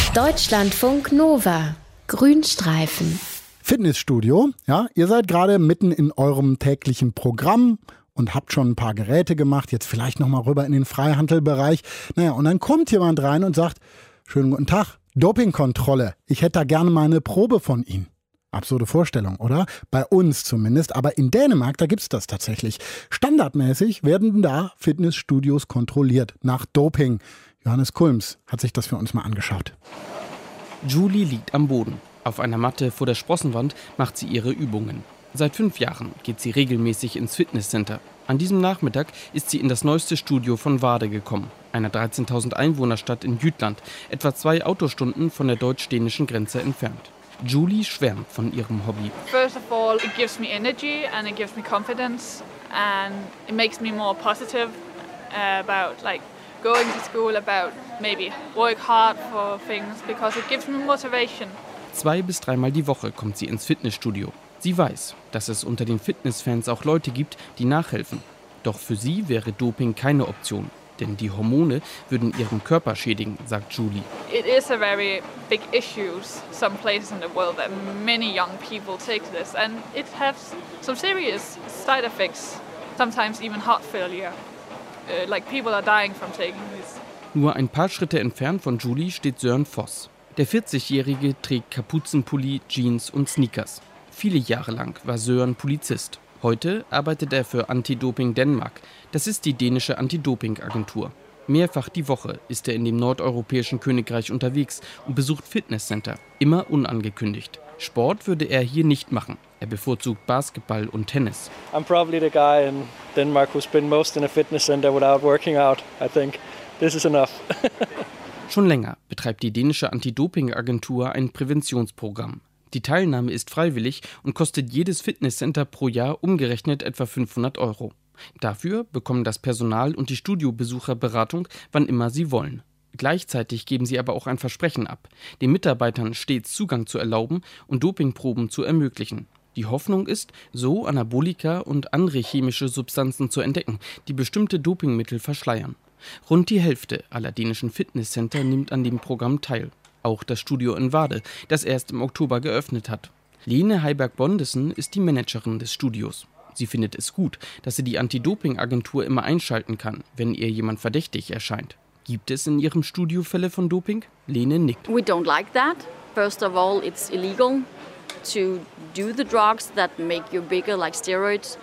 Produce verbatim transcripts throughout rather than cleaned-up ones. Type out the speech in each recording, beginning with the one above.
Deutschlandfunk Nova. Grünstreifen. Fitnessstudio, ja, ihr seid gerade mitten in eurem täglichen Programm und habt schon ein paar Geräte gemacht, jetzt vielleicht nochmal rüber in den Freihandelbereich. Naja, und dann kommt jemand rein und sagt, schönen guten Tag, Dopingkontrolle, ich hätte da gerne mal eine Probe von Ihnen. Absurde Vorstellung, oder? Bei uns zumindest, aber in Dänemark, da gibt's das tatsächlich. Standardmäßig werden da Fitnessstudios kontrolliert nach Doping. Johannes Kulms hat sich das für uns mal angeschaut. Julie liegt am Boden. Auf einer Matte vor der Sprossenwand macht sie ihre Übungen. Seit fünf Jahren geht sie regelmäßig ins Fitnesscenter. An diesem Nachmittag ist sie in das neueste Studio von Varde gekommen, einer dreizehntausend Einwohnerstadt in Jütland, etwa zwei Autostunden von der deutsch-dänischen Grenze entfernt. Julie schwärmt von ihrem Hobby. First of all, it gives me energy and it gives me confidence and it makes me more positive uh, about like going to school, about maybe work hard for things because it gives me motivation. Zwei bis dreimal die Woche kommt sie ins Fitnessstudio. Sie weiß, dass es unter den Fitnessfans auch Leute gibt, die nachhelfen. Doch für sie wäre Doping keine Option. Denn die Hormone würden ihren Körper schädigen, sagt Julie. It is a very big issue some places in the world that many young people take this and it has some serious side effects, sometimes even heart failure. Uh, like people are dying from taking this. Nur ein paar Schritte entfernt von Julie steht Søren Voss. Der vierzigjährige trägt Kapuzenpulli, Jeans und Sneakers. Viele Jahre lang war Søren Polizist. Heute arbeitet er für Anti-Doping Denmark. Das ist die dänische Anti-Doping-Agentur. Mehrfach die Woche ist er in dem nordeuropäischen Königreich unterwegs und besucht Fitnesscenter, immer unangekündigt. Sport würde er hier nicht machen. Er bevorzugt Basketball und Tennis. I'm probably the guy in Denmark who's been most in a fitness center without working out. I think this is enough. Schon länger betreibt die dänische Anti-Doping-Agentur ein Präventionsprogramm. Die Teilnahme ist freiwillig und kostet jedes Fitnesscenter pro Jahr umgerechnet etwa fünfhundert Euro. Dafür bekommen das Personal und die Studiobesucher Beratung, wann immer sie wollen. Gleichzeitig geben sie aber auch ein Versprechen ab, den Mitarbeitern stets Zugang zu erlauben und Dopingproben zu ermöglichen. Die Hoffnung ist, so Anabolika und andere chemische Substanzen zu entdecken, die bestimmte Dopingmittel verschleiern. Rund die Hälfte aller dänischen Fitnesscenter nimmt an dem Programm teil. Auch das Studio in Varde, das erst im Oktober geöffnet hat. Lene Heiberg-Bondesen ist die Managerin des Studios. Sie findet es gut, dass sie die Anti-Doping-Agentur immer einschalten kann, wenn ihr jemand verdächtig erscheint. Gibt es in ihrem Studio Fälle von Doping? Lene nickt. We don't like that. First of all, it's illegal to do the drugs that make you bigger, like steroids.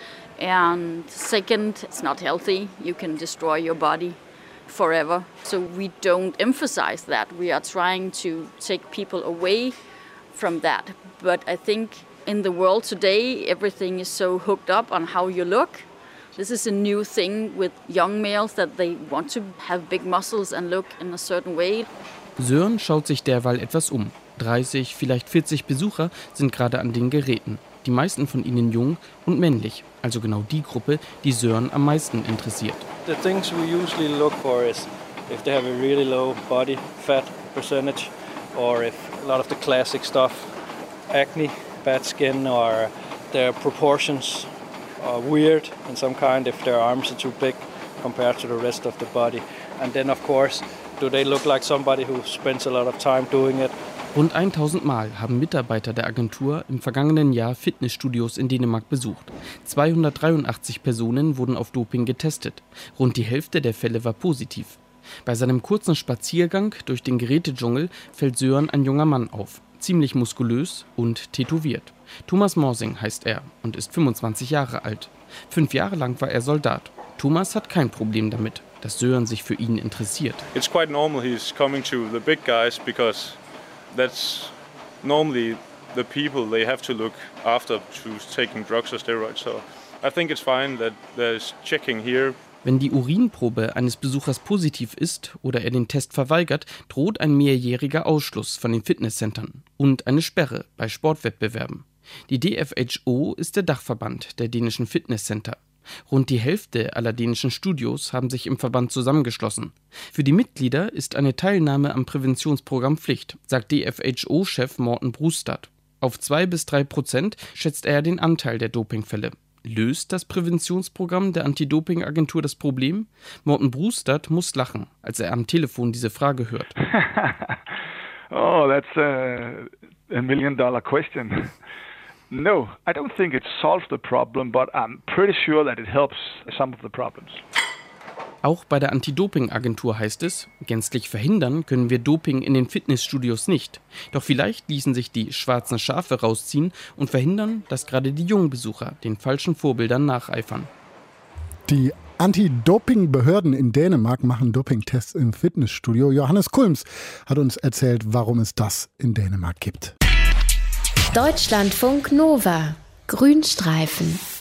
And second, it's not healthy. You can destroy your body forever. So we don't emphasize that. We are trying to take people away from that. But I think in the world today, everything is so hooked up on how you look. This is a new thing with young males that they want to have big muscles and look in a certain way. Søren schaut sich derweil etwas um. dreißig, vielleicht vierzig Besucher sind gerade an den Geräten. Die meisten von ihnen jung und männlich, also genau die Gruppe, die Søren am meisten interessiert. The things we usually look for is if they have a really low body fat percentage or if a lot of the classic stuff, acne, bad skin or their proportions are weird in some kind, if their arms are too big compared to the rest of the body. And then of course, do they look like somebody who spends a lot of time doing it? Rund tausend Mal haben Mitarbeiter der Agentur im vergangenen Jahr Fitnessstudios in Dänemark besucht. zweihundertdreiundachtzig Personen wurden auf Doping getestet. Rund die Hälfte der Fälle war positiv. Bei seinem kurzen Spaziergang durch den Gerätedschungel fällt Søren ein junger Mann auf, ziemlich muskulös und tätowiert. Thomas Morsing heißt er und ist fünfundzwanzig Jahre alt. Fünf Jahre lang war er Soldat. Thomas hat kein Problem damit, dass Søren sich für ihn interessiert. It's quite normal he's coming to the big guys because that's normally the people they have to look after to taking drugs or steroids. So I think it's fine that there's checking here. Wenn die Urinprobe eines Besuchers positiv ist oder er den Test verweigert, droht ein mehrjähriger Ausschluss von den Fitnesscentern und eine Sperre bei Sportwettbewerben. Die D F H O ist der Dachverband der dänischen Fitnesscenter. Rund die Hälfte aller dänischen Studios haben sich im Verband zusammengeschlossen. Für die Mitglieder ist eine Teilnahme am Präventionsprogramm Pflicht, sagt D F H O-Chef Morten Brustad. Auf zwei bis drei Prozent schätzt er den Anteil der Dopingfälle. Löst das Präventionsprogramm der Anti-Doping-Agentur das Problem? Morten Brustad muss lachen, als er am Telefon diese Frage hört. Oh, that's a, a million dollar question. No, I don't think it solves the problem, but I'm pretty sure that it helps some of the problems. Auch bei der Anti-Doping-Agentur heißt es, gänzlich verhindern können wir Doping in den Fitnessstudios nicht. Doch vielleicht ließen sich die schwarzen Schafe rausziehen und verhindern, dass gerade die jungen Besucher den falschen Vorbildern nacheifern. Die Anti-Doping-Behörden in Dänemark machen Dopingtests im Fitnessstudio. Johannes Kulms hat uns erzählt, warum es das in Dänemark gibt. Deutschlandfunk Nova. Grünstreifen.